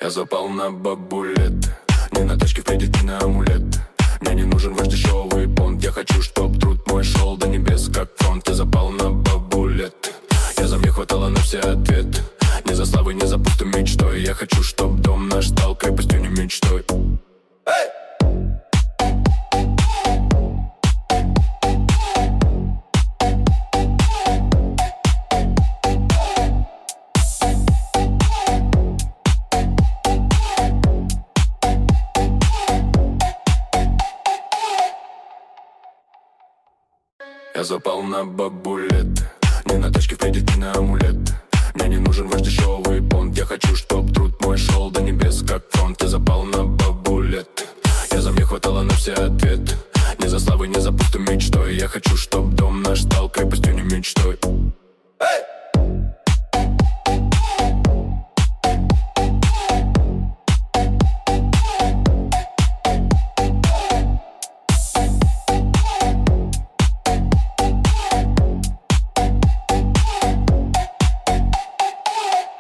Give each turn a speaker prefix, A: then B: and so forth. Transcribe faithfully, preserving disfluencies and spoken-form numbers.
A: Я запал на бабулет, не на тачке впереди, не на амулет. Мне не нужен ваш дешевый понт. Я хочу, чтоб труд мой шел до небес, как фронт. Я запал на бабулет. Я за мне хватало на все ответы. Не за славой, не за пустой мечтой. Я хочу, чтоб дом наш стал крепостью, не мечтой. Эй! Я запал на бабулет, не на тачке впереди, не на амулет. Мне не нужен ваш дешевый понт. Я хочу, чтоб труд мой шел